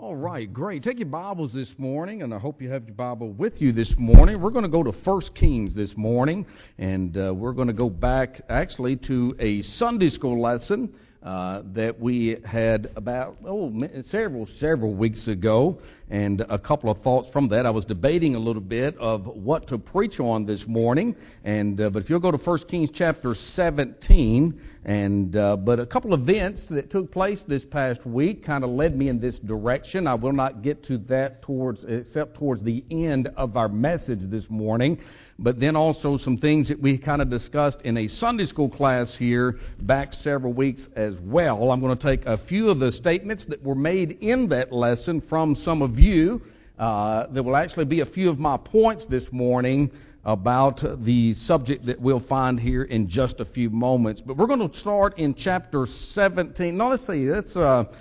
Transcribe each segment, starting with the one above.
All right, great. Take your Bibles this morning, and I hope you have your Bible with you this morning. We're going to go to 1 Kings this morning, and we're going to go back actually to a Sunday school lesson that we had about several weeks ago, and a couple of thoughts from that. I was debating a little bit of what to preach on this morning, and but if you'll go to 1 Kings chapter 17, but a couple of events that took place this past week kind of led me in this direction. I will not get to that except towards the end of our message this morning. But then also some things that we kind of discussed in a Sunday school class here back several weeks as well. I'm going to take a few of the statements that were made in that lesson from some of you. There will actually be a few of my points this morning about the subject that we'll find here in just a few moments. But we're going to start in chapter 17. No, let's see. Let's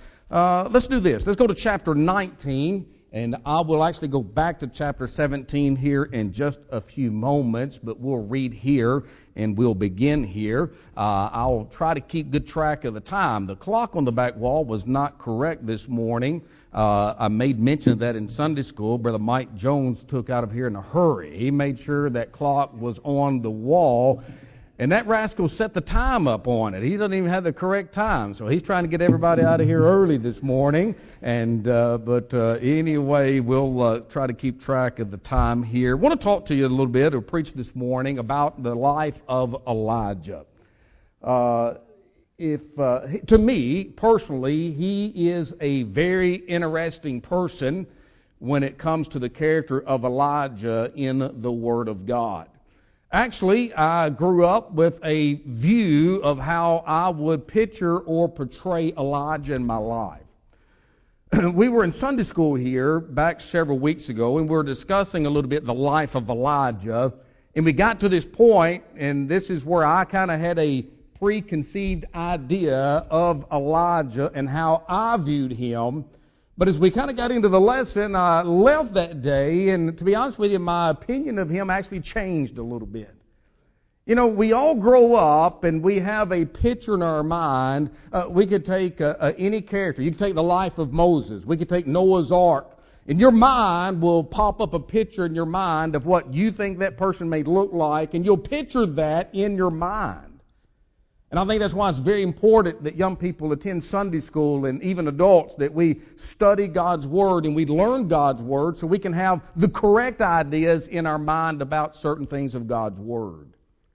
do this. Let's go to chapter 19. And I will actually go back to chapter 17 here in just a few moments, but we'll read here and we'll begin here. I'll try to keep good track of the time. The clock on the back wall was not correct this morning. I made mention of that in Sunday school. Brother Mike Jones took out of here in a hurry. He made sure that clock was on the wall. And that rascal set the time up on it. He doesn't even have the correct time. So he's trying to get everybody out of here early this morning. But anyway, we'll try to keep track of the time here. I want to talk to you a little bit, or preach this morning, about the life of Elijah. To me, personally, he is a very interesting person when it comes to the character of Elijah in the Word of God. Actually, I grew up with a view of how I would picture or portray Elijah in my life. We were in Sunday school here back several weeks ago, and we were discussing a little bit the life of Elijah. And we got to this point, and this is where I kind of had a preconceived idea of Elijah and how I viewed him. But as we kind of got into the lesson, I left that day, and to be honest with you, my opinion of him actually changed a little bit. You know, we all grow up and we have a picture in our mind. We could take any character. You could take the life of Moses. We could take Noah's Ark. And your mind will pop up a picture in your mind of what you think that person may look like, and you'll picture that in your mind. And I think that's why it's very important that young people attend Sunday school, and even adults, that we study God's Word and we learn God's Word so we can have the correct ideas in our mind about certain things of God's Word.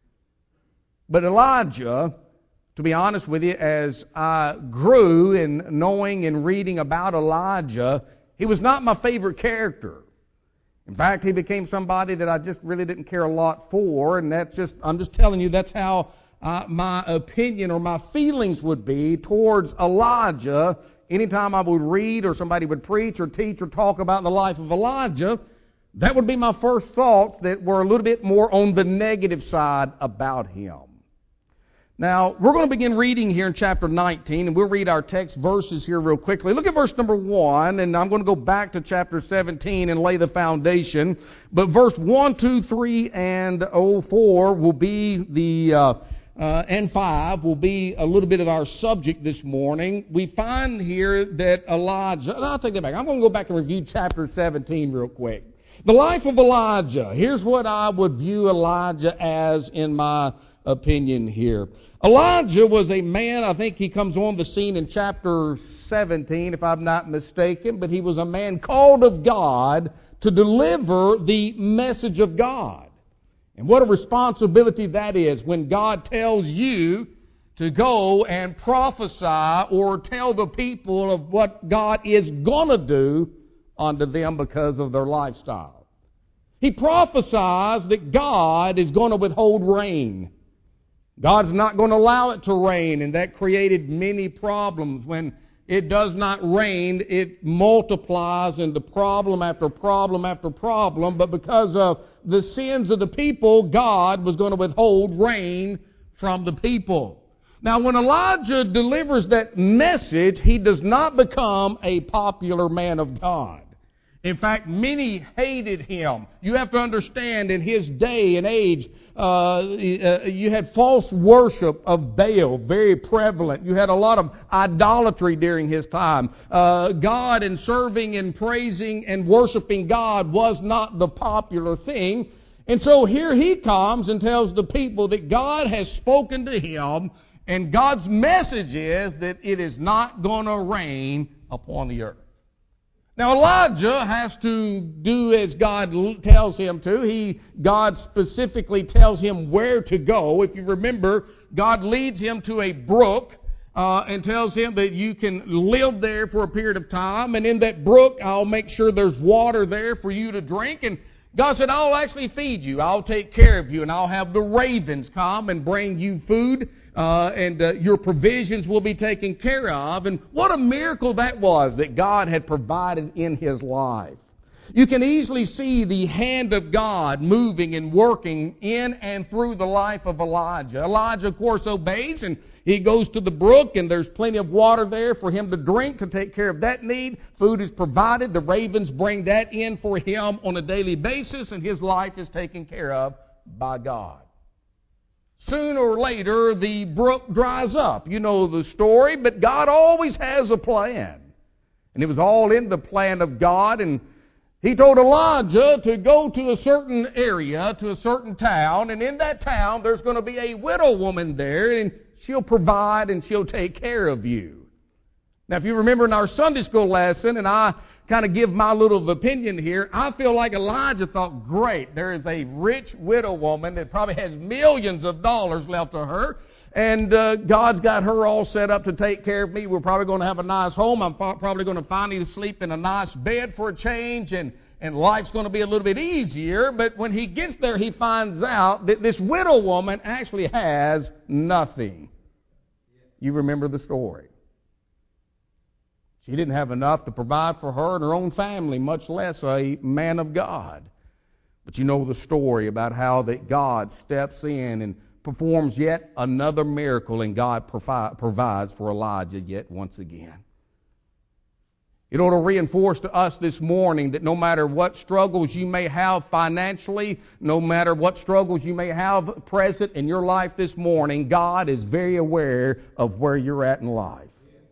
But Elijah, to be honest with you, as I grew in knowing and reading about Elijah, he was not my favorite character. In fact, he became somebody that I just really didn't care a lot for, and I'm just telling you, that's how my opinion or my feelings would be towards Elijah. Anytime I would read or somebody would preach or teach or talk about the life of Elijah, that would be my first thoughts that were a little bit more on the negative side about him. Now, we're going to begin reading here in chapter 19, and we'll read our text verses here real quickly. Look at verse number 1, and I'm going to go back to chapter 17 and lay the foundation. But verse 1, 2, 3, and 4 will be and 5 will be a little bit of our subject this morning. We find here that Elijah, I'll take that back. I'm going to go back and review chapter 17 real quick. The life of Elijah. Here's what I would view Elijah as in my opinion here. Elijah was a man, I think he comes on the scene in chapter 17, if I'm not mistaken, but he was a man called of God to deliver the message of God. And what a responsibility that is when God tells you to go and prophesy or tell the people of what God is going to do unto them because of their lifestyle. He prophesies that God is going to withhold rain. God's not going to allow it to rain, and that created many problems. When it does not rain, it multiplies into problem after problem after problem. But because of the sins of the people, God was going to withhold rain from the people. Now, when Elijah delivers that message, he does not become a popular man of God. In fact, many hated him. You have to understand, in his day and age, you had false worship of Baal, very prevalent. You had a lot of idolatry during his time. God and serving and praising and worshiping God was not the popular thing. And so here he comes and tells the people that God has spoken to him, and God's message is that it is not going to rain upon the earth. Now Elijah has to do as God tells him to. God specifically tells him where to go. If you remember, God leads him to a brook and tells him that you can live there for a period of time. And in that brook, I'll make sure there's water there for you to drink. And God said, I'll actually feed you. I'll take care of you. And I'll have the ravens come and bring you food. And your provisions will be taken care of. And what a miracle that was that God had provided in his life. You can easily see the hand of God moving and working in and through the life of Elijah. Elijah, of course, obeys, and he goes to the brook, and there's plenty of water there for him to drink, to take care of that need. Food is provided. The ravens bring that in for him on a daily basis, and his life is taken care of by God. Sooner or later, the brook dries up. You know the story, but God always has a plan. And it was all in the plan of God, and he told Elijah to go to a certain area, to a certain town, and in that town there's going to be a widow woman there, and she'll provide and she'll take care of you. Now, if you remember in our Sunday school lesson, and I kind of give my little opinion here, I feel like Elijah thought, great, there is a rich widow woman that probably has millions of dollars left to her, and God's got her all set up to take care of me. We're probably going to have a nice home. I'm probably going to finally sleep in a nice bed for a change, and life's going to be a little bit easier. But when he gets there, he finds out that this widow woman actually has nothing. You remember the story. She didn't have enough to provide for her and her own family, much less a man of God. But you know the story about how that God steps in and performs yet another miracle, and God provides for Elijah yet once again. It ought to reinforce to us this morning that no matter what struggles you may have financially, no matter what struggles you may have present in your life this morning, God is very aware of where you're at in life.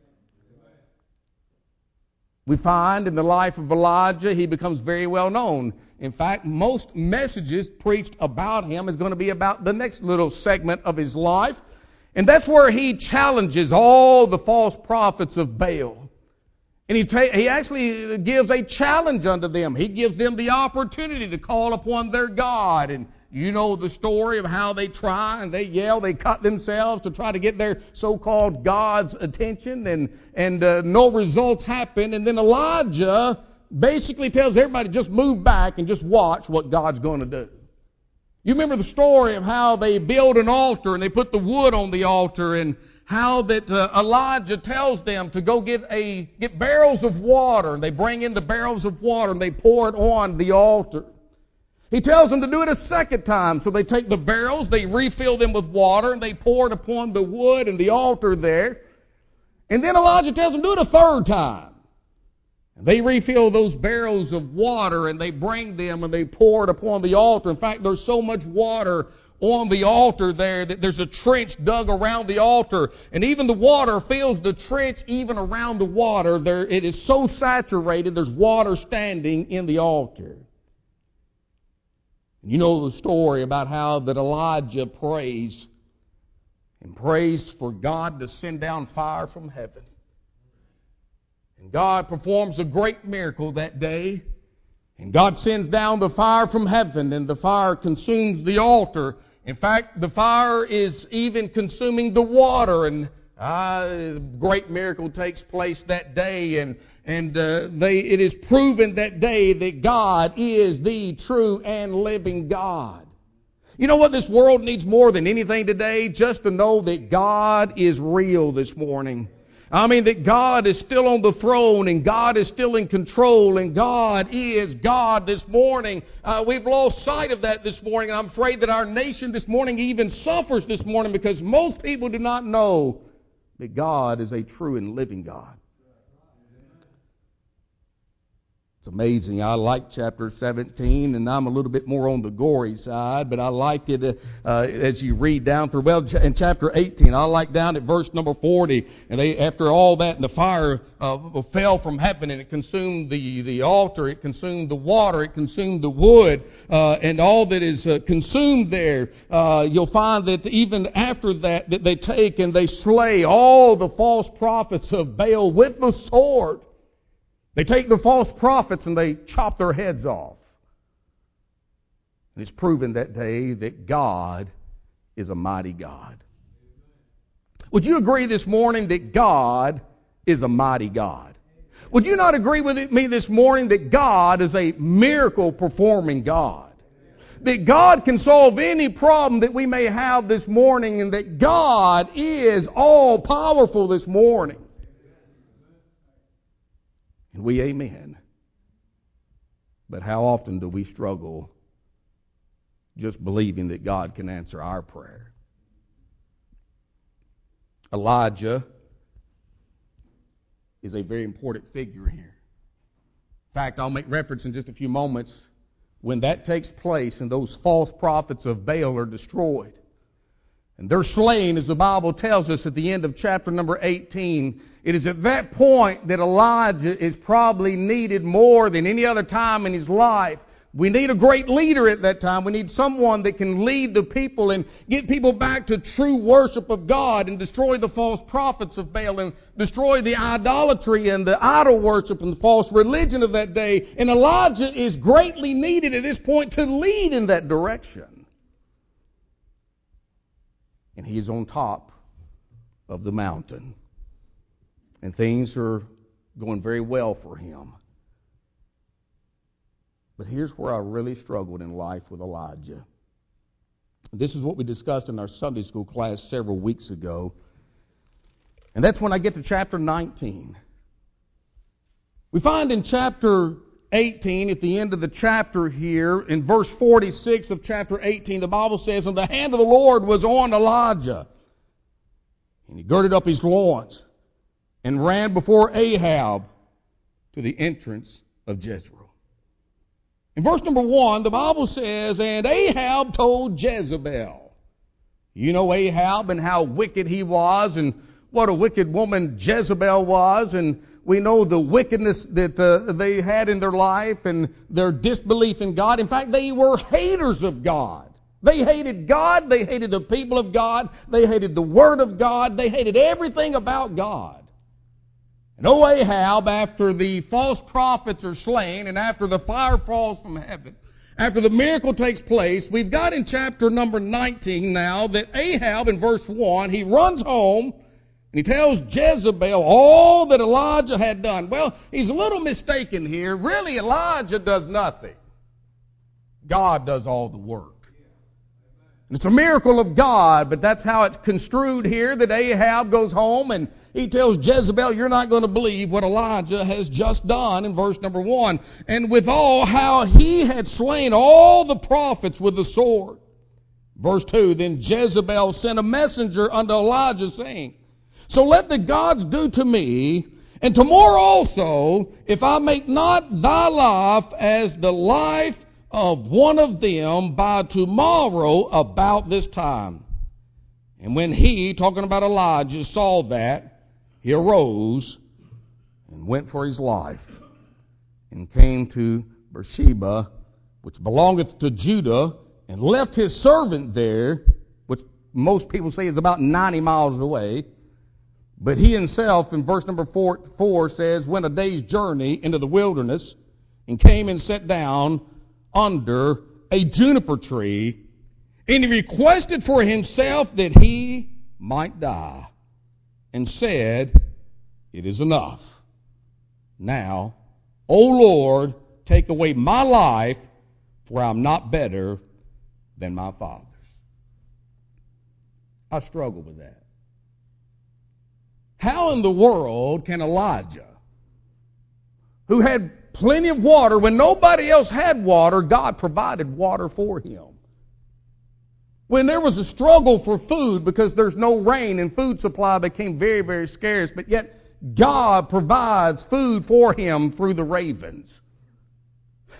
We find in the life of Elijah, he becomes very well known. In fact, most messages preached about him is going to be about the next little segment of his life. And that's where he challenges all the false prophets of Baal. And he actually gives a challenge unto them. He gives them the opportunity to call upon their God. And you know the story of how they try and they yell, they cut themselves to try to get their so-called God's attention, and no results happen. And then Elijah basically tells everybody, just move back and just watch what God's going to do. You remember the story of how they build an altar and they put the wood on the altar, and how that Elijah tells them to go get barrels of water, and they bring in the barrels of water and they pour it on the altar. He tells them to do it a second time. So they take the barrels, they refill them with water, and they pour it upon the wood and the altar there. And then Elijah tells them to do it a third time. And they refill those barrels of water, and they bring them and they pour it upon the altar. In fact, there's so much water on the altar there that there's a trench dug around the altar. And even the water fills the trench even around the water. It is so saturated, there's water standing in the altar. You know the story about how that Elijah prays for God to send down fire from heaven. And God performs a great miracle that day. And God sends down the fire from heaven, and the fire consumes the altar. In fact, the fire is even consuming the water, and a great miracle takes place that day, and it is proven that day that God is the true and living God. You know what this world needs more than anything today? Just to know that God is real this morning. I mean, that God is still on the throne, and God is still in control, and God is God this morning. We've lost sight of that this morning, and I'm afraid that our nation this morning even suffers this morning because most people do not know that God is a true and living God. It's amazing. I like chapter 17, and I'm a little bit more on the gory side, but I like it as you read down through. Well, in chapter 18, I like down at verse number 40, and after all that, and the fire fell from heaven, and it consumed the altar, it consumed the water, it consumed the wood, and all that is consumed there. You'll find that even after that they take and they slay all the false prophets of Baal with the sword. They take the false prophets and they chop their heads off. And it's proven that day that God is a mighty God. Would you agree this morning that God is a mighty God? Would you not agree with me this morning that God is a miracle performing God? That God can solve any problem that we may have this morning, and that God is all powerful this morning. And we amen. But how often do we struggle just believing that God can answer our prayer? Elijah is a very important figure here. In fact, I'll make reference in just a few moments. When that takes place and those false prophets of Baal are destroyed, and they're slain, as the Bible tells us at the end of chapter number 18, it is at that point that Elijah is probably needed more than any other time in his life. We need a great leader at that time. We need someone that can lead the people and get people back to true worship of God and destroy the false prophets of Baal and destroy the idolatry and the idol worship and the false religion of that day. And Elijah is greatly needed at this point to lead in that direction. And he is on top of the mountain. And things are going very well for him. But here's where I really struggled in life with Elijah. This is what we discussed in our Sunday school class several weeks ago. And that's when I get to chapter 19. We find in chapter 18, at the end of the chapter here, in verse 46 of chapter 18, the Bible says, "And the hand of the Lord was on Elijah. And he girded up his loins and ran before Ahab to the entrance of Jezreel." In verse number 1, the Bible says, "And Ahab told Jezebel." You know Ahab and how wicked he was and what a wicked woman Jezebel was, and we know the wickedness that they had in their life and their disbelief in God. In fact, they were haters of God. They hated God. They hated the people of God. They hated the Word of God. They hated everything about God. And Ahab, after the false prophets are slain and after the fire falls from heaven, after the miracle takes place, we've got in chapter number 19 now that Ahab, in verse 1, he runs home and he tells Jezebel all that Elijah had done. Well, he's a little mistaken here. Really, Elijah does nothing. God does all the work. And it's a miracle of God, but that's how it's construed here, that Ahab goes home and he tells Jezebel, "You're not going to believe what Elijah has just done," in verse number 1. "And withal, how he had slain all the prophets with the sword." Verse 2, "Then Jezebel sent a messenger unto Elijah, saying, So let the gods do to me, and tomorrow also, if I make not thy life as the life of one of them by tomorrow about this time." And when he, talking about Elijah, saw that, he arose and went for his life and came to Beersheba, which belongeth to Judah, and left his servant there, which most people say is about 90 miles away. But he himself, in verse number 4 says, went a day's journey into the wilderness and came and sat down under a juniper tree, and he requested for himself that he might die, and said, "It is enough. Now, O Lord, take away my life, for I am not better than my fathers." I struggle with that. How in the world can Elijah, who had plenty of water, when nobody else had water, God provided water for him? When there was a struggle for food because there's no rain and food supply became very, very scarce, but yet God provides food for him through the ravens.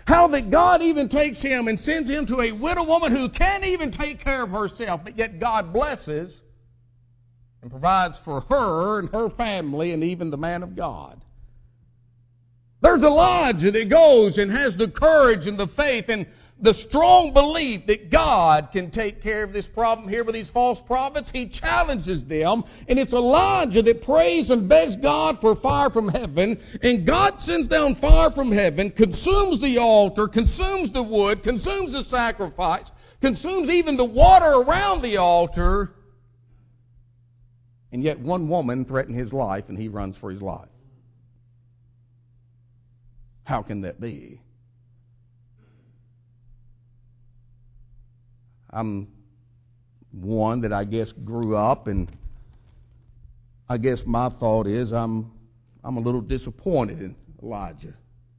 How that God even takes him and sends him to a widow woman who can't even take care of herself, but yet God blesses and provides for her and her family and even the man of God. There's Elijah that goes and has the courage and the faith and the strong belief that God can take care of this problem here with these false prophets. He challenges them, and it's Elijah that prays and begs God for fire from heaven, and God sends down fire from heaven, consumes the altar, consumes the wood, consumes the sacrifice, consumes even the water around the altar, and yet one woman threatened his life, and he runs for his life. How can that be? I'm one that I guess grew up, and I guess my thought is I'm a little disappointed in Elijah.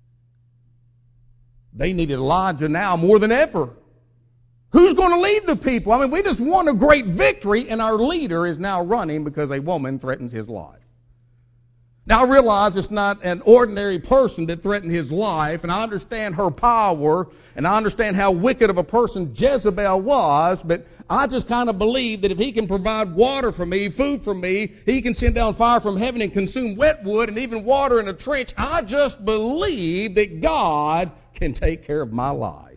They needed Elijah now more than ever. Who's going to lead the people? I mean, we just won a great victory, and our leader is now running because a woman threatens his life. Now, I realize it's not an ordinary person that threatened his life, and I understand her power, and I understand how wicked of a person Jezebel was, but I just kind of believe that if he can provide water for me, food for me, he can send down fire from heaven and consume wet wood and even water in a trench. I just believe that God can take care of my life.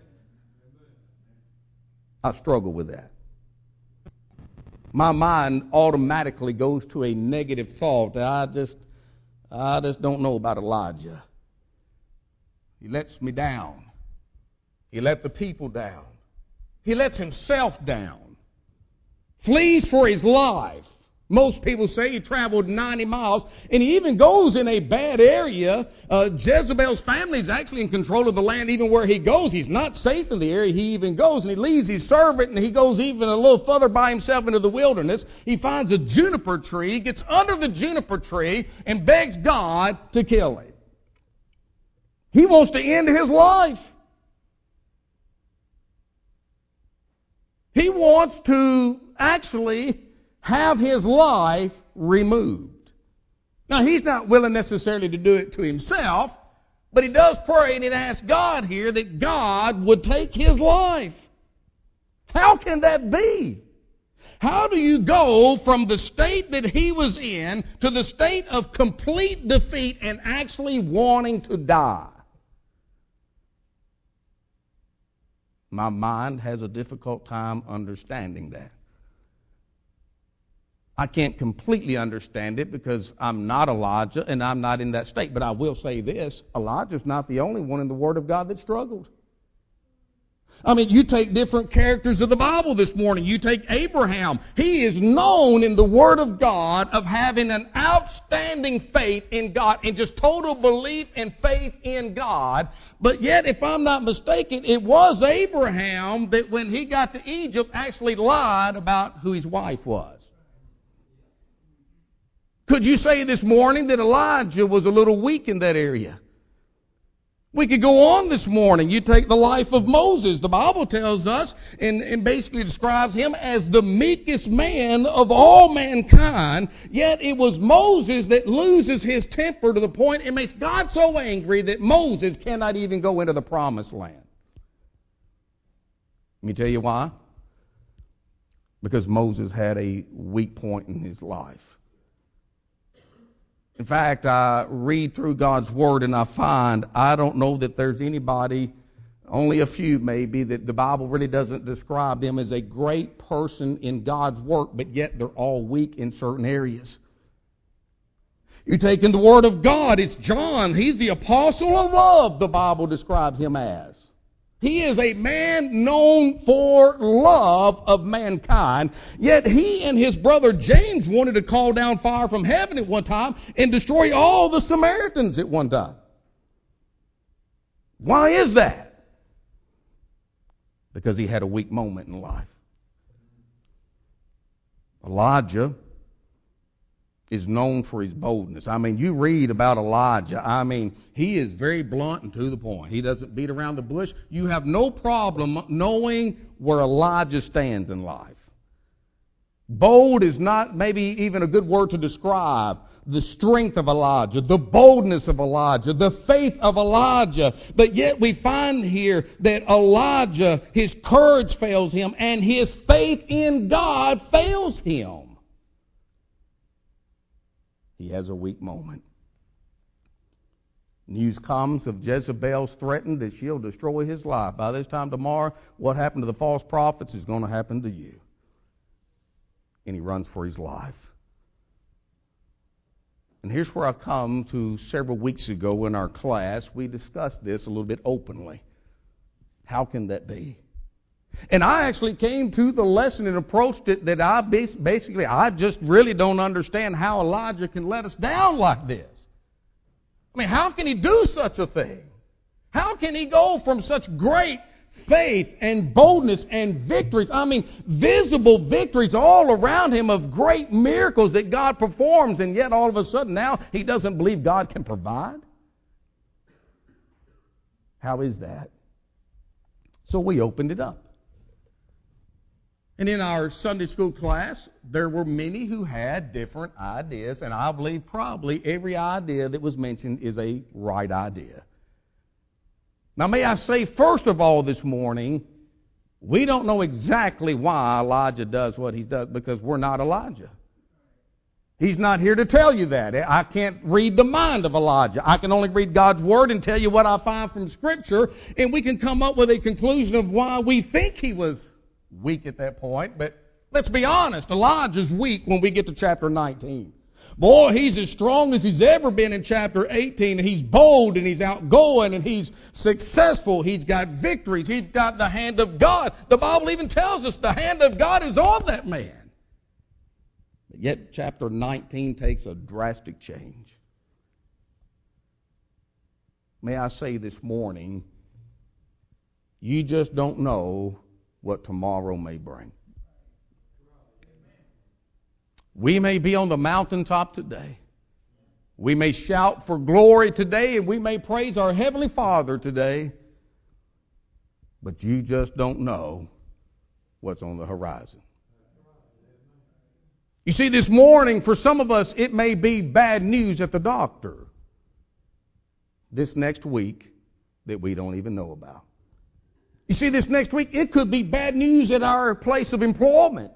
I struggle with that. My mind automatically goes to a negative thought. I just don't know about Elijah. He lets me down. He let the people down. He lets himself down. Flees for his life. Most people say he traveled 90 miles, and he even goes in a bad area. Jezebel's family is actually in control of the land even where he goes. He's not safe in the area he even goes, and he leaves his servant, and he goes even a little further by himself into the wilderness. He finds a juniper tree, gets under the juniper tree, and begs God to kill him. He wants to end his life. He wants to actually have his life removed. Now, he's not willing necessarily to do it to himself, but he does pray and he asks God here that God would take his life. How can that be? How do you go from the state that he was in to the state of complete defeat and actually wanting to die? My mind has a difficult time understanding that. I can't completely understand it because I'm not Elijah and I'm not in that state. But I will say this, Elijah's not the only one in the Word of God that struggled. I mean, you take different characters of the Bible this morning. You take Abraham. He is known in the Word of God of having an outstanding faith in God and just total belief and faith in God. But yet, if I'm not mistaken, it was Abraham that when he got to Egypt actually lied about who his wife was. Could you say this morning that Elijah was a little weak in that area? We could go on this morning. You take the life of Moses. The Bible tells us and basically describes him as the meekest man of all mankind. Yet it was Moses that loses his temper to the point it makes God so angry that Moses cannot even go into the promised land. Let me tell you why. Because Moses had a weak point in his life. In fact, I read through God's Word and I find I don't know that there's anybody, only a few maybe, that the Bible really doesn't describe them as a great person in God's work, but yet they're all weak in certain areas. You take in the Word of God, it's John. He's the apostle of love, the Bible describes him as. He is a man known for love of mankind, yet he and his brother James wanted to call down fire from heaven at one time and destroy all the Samaritans at one time. Why is that? Because he had a weak moment in life. Elijah is known for his boldness. I mean, you read about Elijah. I mean, he is very blunt and to the point. He doesn't beat around the bush. You have no problem knowing where Elijah stands in life. Bold is not maybe even a good word to describe the strength of Elijah, the boldness of Elijah, the faith of Elijah. But yet we find here that Elijah, his courage fails him and his faith in God fails him. He has a weak moment. News comes of Jezebel's threatened that she'll destroy his life. By this time tomorrow, what happened to the false prophets is going to happen to you. And he runs for his life. And here's where I come to several weeks ago in our class. We discussed this a little bit openly. How can that be? And I actually came to the lesson and approached it that I just really don't understand how Elijah can let us down like this. I mean, how can he do such a thing? How can he go from such great faith and boldness and victories, I mean, visible victories all around him of great miracles that God performs, and yet all of a sudden now he doesn't believe God can provide? How is that? So we opened it up. And in our Sunday school class, there were many who had different ideas, and I believe probably every idea that was mentioned is a right idea. Now, may I say, first of all, this morning, we don't know exactly why Elijah does what he does because we're not Elijah. He's not here to tell you that. I can't read the mind of Elijah. I can only read God's Word and tell you what I find from Scripture, and we can come up with a conclusion of why we think he was weak at that point. But let's be honest, Elijah's weak when we get to chapter 19. Boy, he's as strong as he's ever been in chapter 18, and he's bold, and he's outgoing, and he's successful. He's got victories. He's got the hand of God. The Bible even tells us the hand of God is on that man. But yet, chapter 19 takes a drastic change. May I say this morning, you just don't know what tomorrow may bring. We may be on the mountaintop today. We may shout for glory today, and we may praise our Heavenly Father today. But you just don't know what's on the horizon. You see, this morning, for some of us, it may be bad news at the doctor. This next week, that we don't even know about. You see, this next week, it could be bad news at our place of employment.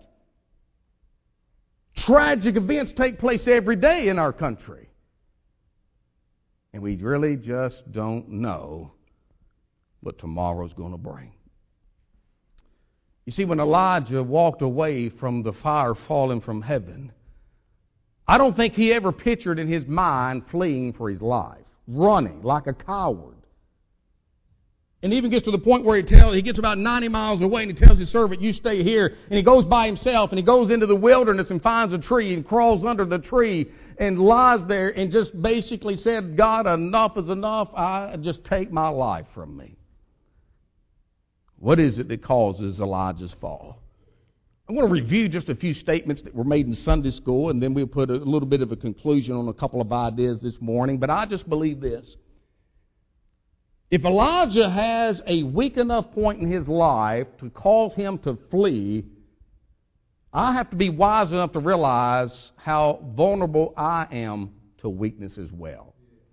Tragic events take place every day in our country. And we really just don't know what tomorrow's going to bring. You see, when Elijah walked away from the fire falling from heaven, I don't think he ever pictured in his mind fleeing for his life, running like a coward. And even gets to the point where he gets about 90 miles away and he tells his servant, you stay here. And he goes by himself and he goes into the wilderness and finds a tree and crawls under the tree and lies there and just basically said, God, enough is enough. Just take my life from me. What is it that causes Elijah's fall? I want to review just a few statements that were made in Sunday school, and then we'll put a little bit of a conclusion on a couple of ideas this morning. But I just believe this. If Elijah has a weak enough point in his life to cause him to flee, I have to be wise enough to realize how vulnerable I am to weakness as well.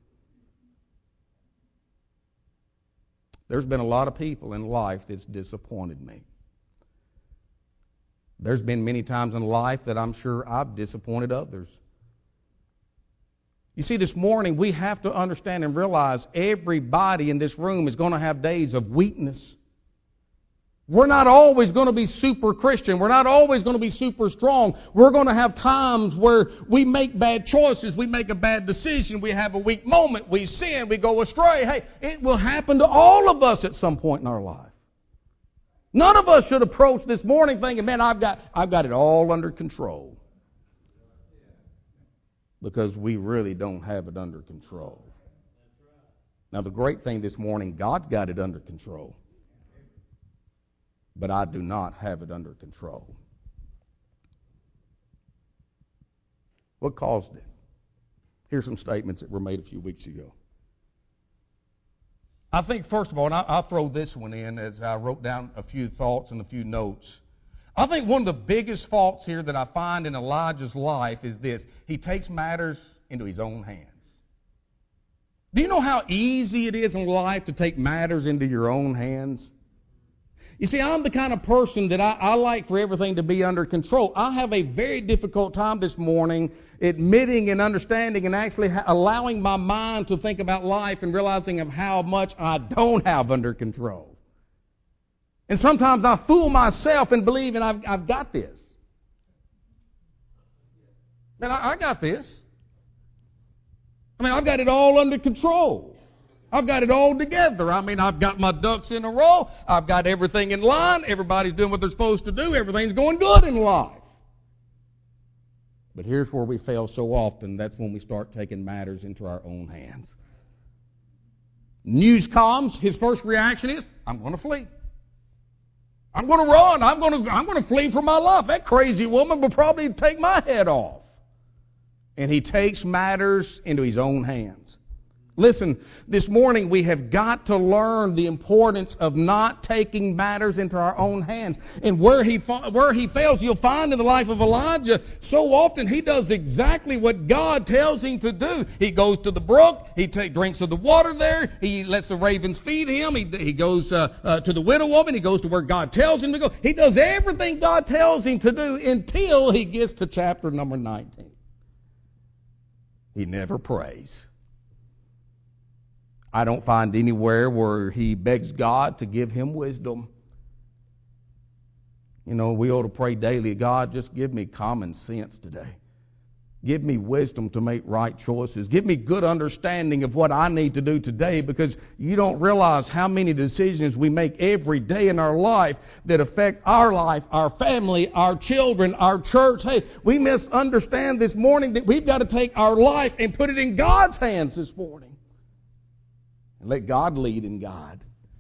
There's been a lot of people in life that's disappointed me. There's been many times in life that I'm sure I've disappointed others. You see, this morning we have to understand and realize everybody in this room is going to have days of weakness. We're not always going to be super Christian. We're not always going to be super strong. We're going to have times where we make bad choices. We make a bad decision. We have a weak moment. We sin. We go astray. Hey, it will happen to all of us at some point in our life. None of us should approach this morning thinking, man, I've got it all under control. Because we really don't have it under control. Now, the great thing this morning, God got it under control. But I do not have it under control. What caused it? Here's some statements that were made a few weeks ago. I think, first of all, and I'll throw this one in as I wrote down a few thoughts and a few notes. I think one of the biggest faults here that I find in Elijah's life is this. He takes matters into his own hands. Do you know how easy it is in life to take matters into your own hands? You see, I'm the kind of person that I like for everything to be under control. I have a very difficult time this morning admitting and understanding and actually allowing my mind to think about life and realizing of how much I don't have under control. And sometimes I fool myself and believe and I've got this. And I got this. I mean, I've got it all under control. I've got it all together. I mean, I've got my ducks in a row. I've got everything in line. Everybody's doing what they're supposed to do. Everything's going good in life. But here's where we fail so often. That's when we start taking matters into our own hands. News comes. His first reaction is, I'm going to flee. I'm going to run. I'm going to flee for my life. That crazy woman will probably take my head off. And he takes matters into his own hands. Listen, this morning we have got to learn the importance of not taking matters into our own hands. And where he fails, you'll find in the life of Elijah, so often he does exactly what God tells him to do. He goes to the brook, he drinks of the water there, he lets the ravens feed him, he goes to the widow woman, he goes to where God tells him to go. He does everything God tells him to do until he gets to chapter number 19. He never prays. I don't find anywhere where he begs God to give him wisdom. You know, we ought to pray daily, God, just give me common sense today. Give me wisdom to make right choices. Give me good understanding of what I need to do today, because you don't realize how many decisions we make every day in our life that affect our life, our family, our children, our church. Hey, we must understand this morning that we've got to take our life and put it in God's hands this morning. And let God lead and guide.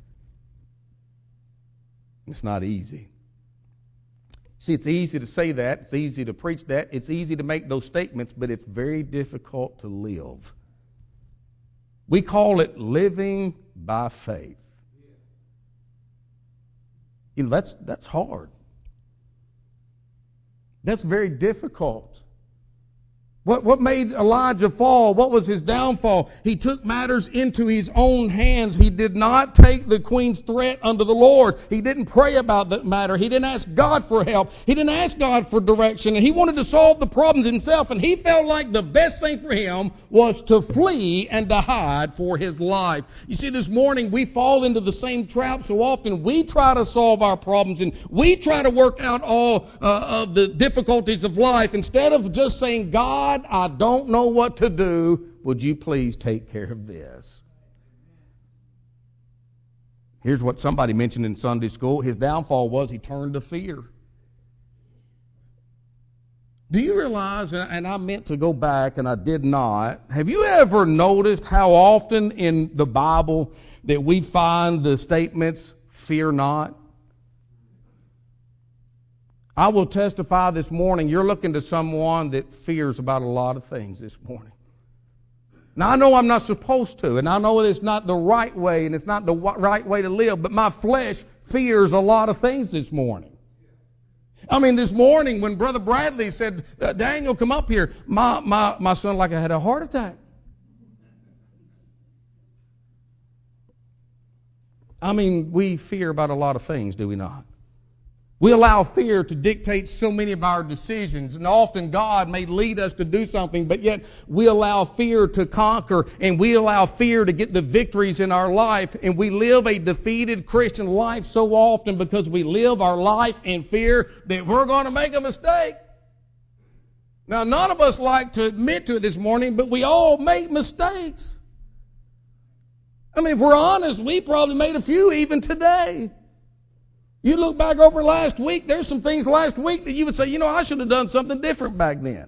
It's not easy. See, it's easy to say that. It's easy to preach that. It's easy to make those statements, but it's very difficult to live. We call it living by faith. You know, that's hard. That's very difficult. What made Elijah fall? What was his downfall? He took matters into his own hands. He did not take the queen's threat unto the Lord. He didn't pray about that matter. He didn't ask God for help. He didn't ask God for direction. And he wanted to solve the problems himself. And he felt like the best thing for him was to flee and to hide for his life. You see, this morning we fall into the same trap so often. We try to solve our problems and we try to work out all of the difficulties of life instead of just saying, God, I don't know what to do. Would you please take care of this? Here's what somebody mentioned in Sunday school. His downfall was he turned to fear. Do you realize, and I meant to go back and I did not, have you ever noticed how often in the Bible that we find the statements, fear not? I will testify this morning, you're looking to someone that fears about a lot of things this morning. Now, I know I'm not supposed to, and I know it's not the right way, and it's not the right way to live, but my flesh fears a lot of things this morning. I mean, this morning when Brother Bradley said, Daniel, come up here, my son like I had a heart attack. I mean, we fear about a lot of things, do we not? We allow fear to dictate so many of our decisions, and often God may lead us to do something, but yet we allow fear to conquer, and we allow fear to get the victories in our life, and we live a defeated Christian life so often because we live our life in fear that we're going to make a mistake. Now, none of us like to admit to it this morning, but we all make mistakes. I mean, if we're honest, we probably made a few even today. You look back over last week, there's some things last week that you would say, you know, I should have done something different back then.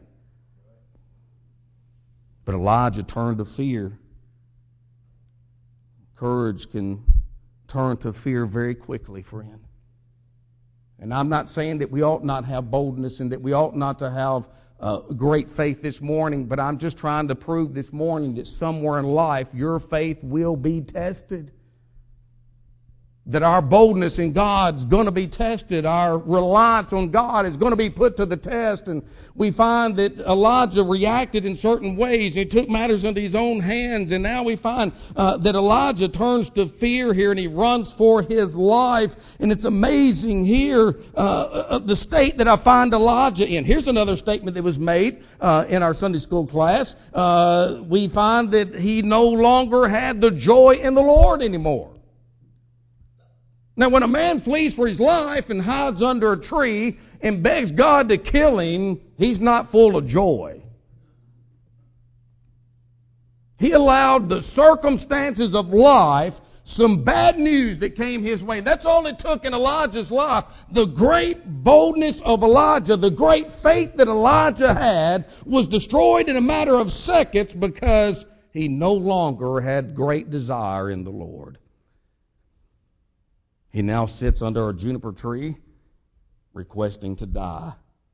But Elijah turned to fear. Courage can turn to fear very quickly, friend. And I'm not saying that we ought not have boldness and that we ought not to have great faith this morning, but I'm just trying to prove this morning that somewhere in life your faith will be tested. that our boldness in God's going to be tested. Our reliance on God is going to be put to the test. And we find that Elijah reacted in certain ways. He took matters into his own hands. And now we find that Elijah turns to fear here and he runs for his life. And it's amazing here the state that I find Elijah in. Here's another statement that was made in our Sunday school class. We find that he no longer had the joy in the Lord anymore. Now, when a man flees for his life and hides under a tree and begs God to kill him, he's not full of joy. He allowed the circumstances of life, some bad news that came his way. That's all it took in Elijah's life. The great boldness of Elijah, the great faith that Elijah had, was destroyed in a matter of seconds because he no longer had great desire in the Lord. He now sits under a juniper tree requesting to die.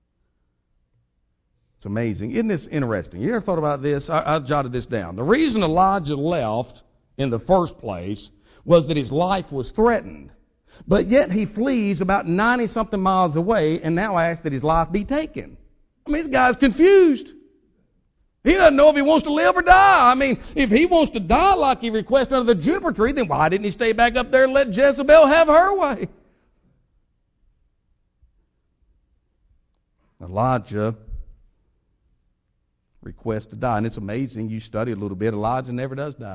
It's amazing. Isn't this interesting? You ever thought about this? I jotted this down. The reason Elijah left in the first place was that his life was threatened. But yet he flees about 90-something miles away and now asks that his life be taken. I mean, this guy's confused. He doesn't know if he wants to live or die. I mean, if he wants to die like he requested under the juniper tree, then why didn't he stay back up there and let Jezebel have her way? Elijah requests to die. And it's amazing. You study a little bit. Elijah never does die.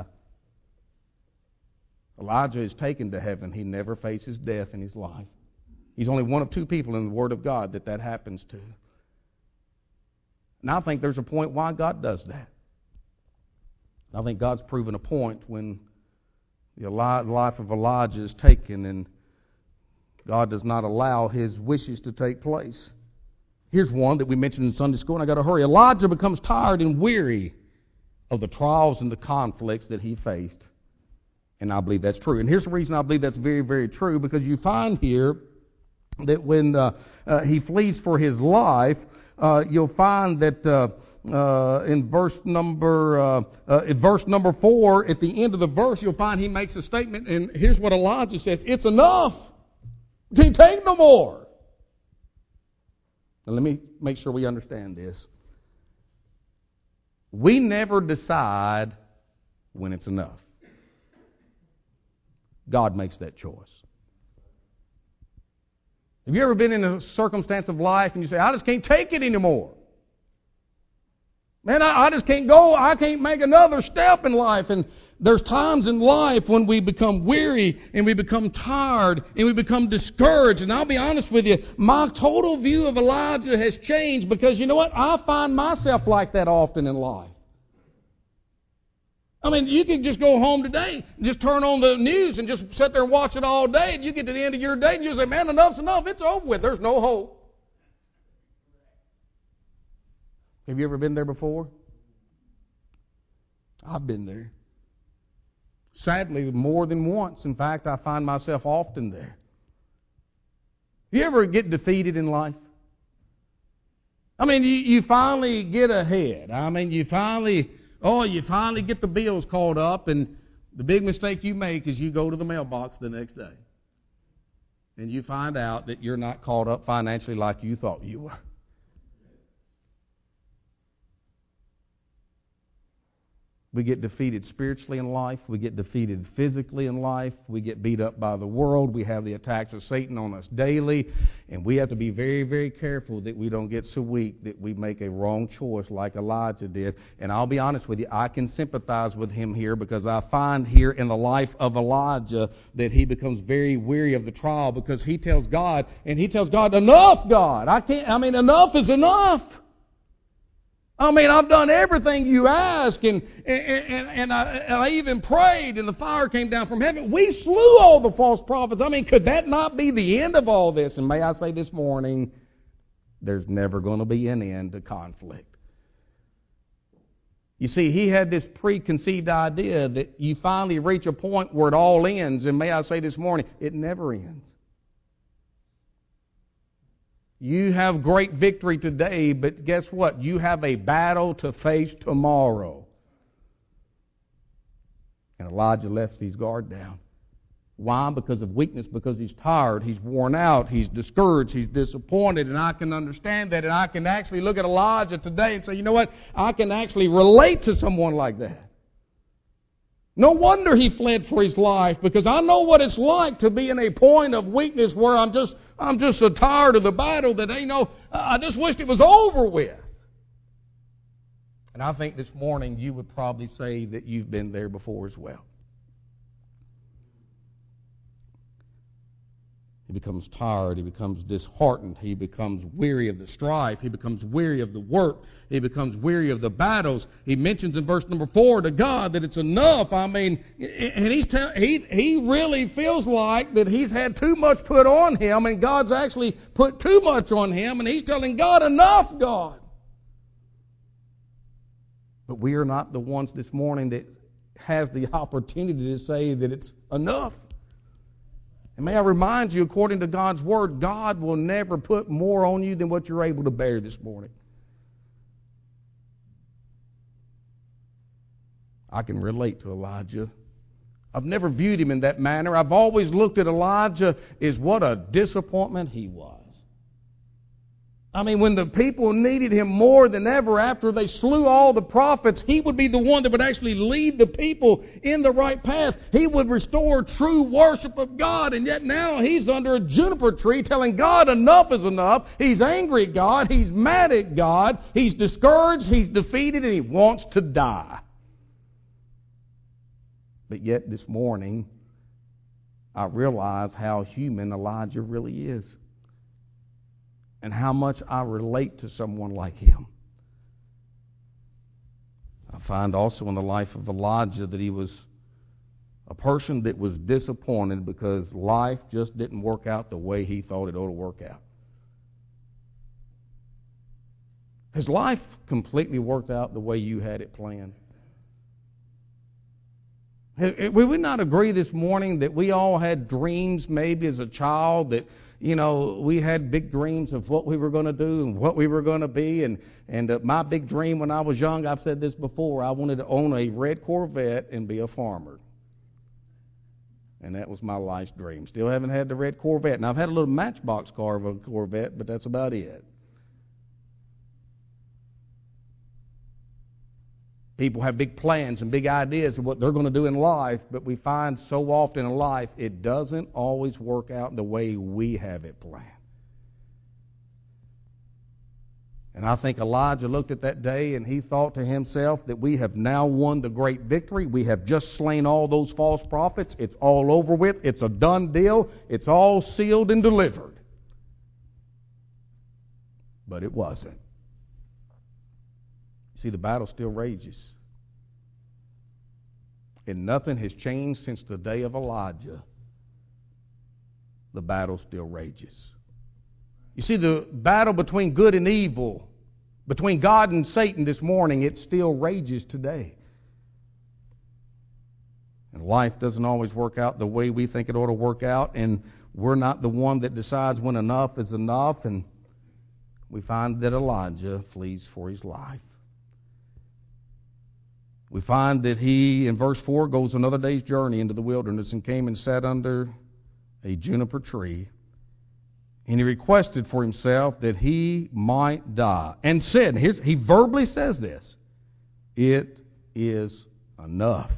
Elijah is taken to heaven. He never faces death in his life. He's only one of two people in the Word of God that happens to. And I think there's a point why God does that. I think God's proven a point when the life of Elijah is taken and God does not allow his wishes to take place. Here's one that we mentioned in Sunday school, and I got to hurry. Elijah becomes tired and weary of the trials and the conflicts that he faced. And I believe that's true. And here's the reason I believe that's very, very true, because you find here that when he flees for his life, you'll find that in verse number 4, at the end of the verse, you'll find he makes a statement, and here's what Elijah says: "It's enough. Can't take no more." Now let me make sure we understand this. We never decide when it's enough. God makes that choice. Have you ever been in a circumstance of life and you say, "I just can't take it anymore. Man, I just can't go. I can't make another step in life." And there's times in life when we become weary and we become tired and we become discouraged. And I'll be honest with you, my total view of Elijah has changed, because you know what? I find myself like that often in life. I mean, you can just go home today and just turn on the news and just sit there and watch it all day, and you get to the end of your day and you say, "Man, enough's enough. It's over with. There's no hope." Have you ever been there before? I've been there. Sadly, more than once. In fact, I find myself often there. You ever get defeated in life? I mean, you finally get ahead. I mean, you finally get the bills called up, and the big mistake you make is you go to the mailbox the next day. And you find out that you're not caught up financially like you thought you were. We get defeated spiritually in life. We get defeated physically in life. We get beat up by the world. We have the attacks of Satan on us daily. And we have to be very, very careful that we don't get so weak that we make a wrong choice like Elijah did. And I'll be honest with you, I can sympathize with him here, because I find here in the life of Elijah that he becomes very weary of the trial, because he tells God, "Enough, God. Enough is enough. I mean, I've done everything you ask, and I even prayed, and the fire came down from heaven. We slew all the false prophets. I mean, could that not be the end of all this?" And may I say this morning, there's never going to be an end to conflict. You see, he had this preconceived idea that you finally reach a point where it all ends, and may I say this morning, it never ends. You have great victory today, but guess what? You have a battle to face tomorrow. And Elijah left his guard down. Why? Because of weakness, because he's tired, he's worn out, he's discouraged, he's disappointed, and I can understand that, and I can actually look at Elijah today and say, you know what? I can actually relate to someone like that. No wonder he fled for his life, because I know what it's like to be in a point of weakness where I'm just so tired of the battle that, I just wished it was over with. And I think this morning you would probably say that you've been there before as well. He becomes tired. He becomes disheartened. He becomes weary of the strife. He becomes weary of the work. He becomes weary of the battles. He mentions in verse number 4 to God that it's enough. And he really feels like that he's had too much put on him, and God's actually put too much on him, and he's telling God, enough, God. But we are not the ones this morning that has the opportunity to say that it's enough. And may I remind you, according to God's Word, God will never put more on you than what you're able to bear this morning. I can relate to Elijah. I've never viewed him in that manner. I've always looked at Elijah as what a disappointment he was. I mean, when the people needed him more than ever after they slew all the prophets, he would be the one that would actually lead the people in the right path. He would restore true worship of God, and yet now he's under a juniper tree telling God enough is enough. He's angry at God. He's mad at God. He's discouraged. He's defeated, and he wants to die. But yet this morning, I realize how human Elijah really is, and how much I relate to someone like him. I find also in the life of Elijah that he was a person that was disappointed because life just didn't work out the way he thought it ought to work out. Has life completely worked out the way you had it planned? Would we not agree this morning that we all had dreams maybe as a child that, we had big dreams of what we were going to do and what we were going to be. And my big dream when I was young, I've said this before, I wanted to own a red Corvette and be a farmer. And that was my life's dream. Still haven't had the red Corvette. Now, I've had a little matchbox car of a Corvette, but that's about it. People have big plans and big ideas of what they're going to do in life, but we find so often in life it doesn't always work out the way we have it planned. And I think Elijah looked at that day and he thought to himself that we have now won the great victory. We have just slain all those false prophets. It's all over with. It's a done deal. It's all sealed and delivered. But it wasn't. See, the battle still rages. And nothing has changed since the day of Elijah. The battle still rages. You see, the battle between good and evil, between God and Satan this morning, it still rages today. And life doesn't always work out the way we think it ought to work out, and we're not the one that decides when enough is enough, and we find that Elijah flees for his life. We find that he, in verse 4, goes another day's journey into the wilderness and came and sat under a juniper tree. And he requested for himself that he might die. And said, he verbally says this, "It is enough.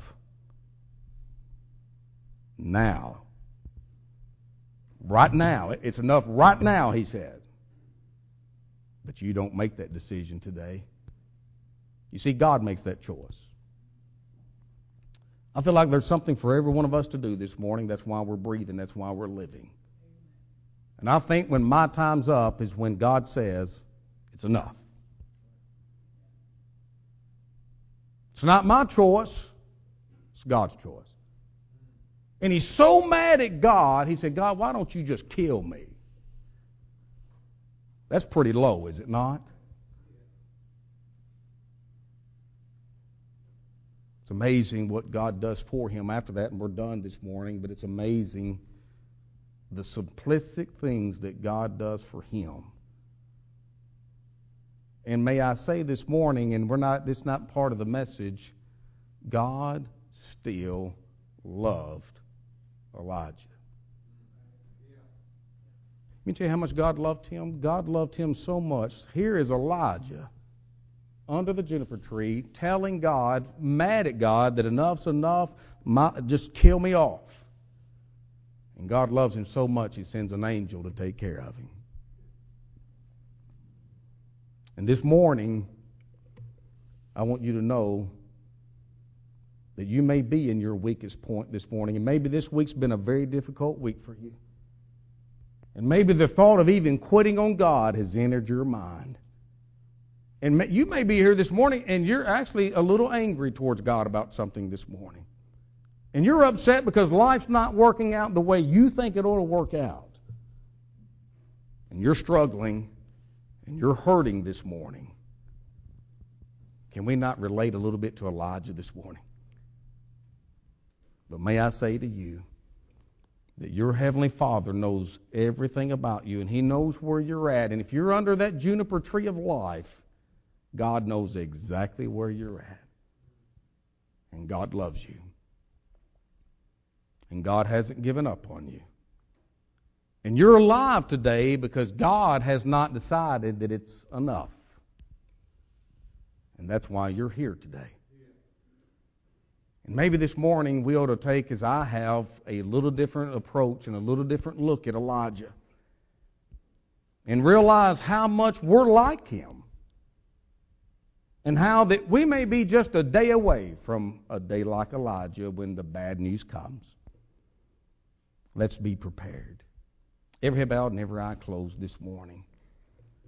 Now." Right now. It's enough right now, he says. But you don't make that decision today. You see, God makes that choice. I feel like there's something for every one of us to do this morning. That's why we're breathing. That's why we're living. And I think when my time's up is when God says, it's enough. It's not my choice. It's God's choice. And he's so mad at God, he said, "God, why don't you just kill me?" That's pretty low, is it not? It's amazing what God does for him after that, and we're done this morning, but it's amazing the simplistic things that God does for him. And may I say this morning, and it's not part of the message, God still loved Elijah. Let me tell you how much God loved him. God loved him so much. Here is Elijah under the juniper tree telling God, mad at God, that enough's enough, just kill me off. And God loves him so much, he sends an angel to take care of him. And this morning, I want you to know that you may be in your weakest point this morning, and maybe this week's been a very difficult week for you. And maybe the thought of even quitting on God has entered your mind. And you may be here this morning and you're actually a little angry towards God about something this morning. And you're upset because life's not working out the way you think it ought to work out. And you're struggling and you're hurting this morning. Can we not relate a little bit to Elijah this morning? But may I say to you that your Heavenly Father knows everything about you, and He knows where you're at. And if you're under that juniper tree of life, God knows exactly where you're at. And God loves you. And God hasn't given up on you. And you're alive today because God has not decided that it's enough. And that's why you're here today. And maybe this morning we ought to take, as I have, a little different approach and a little different look at Elijah. And realize how much we're like him. And how that we may be just a day away from a day like Elijah when the bad news comes. Let's be prepared. Every head bowed and every eye closed this morning.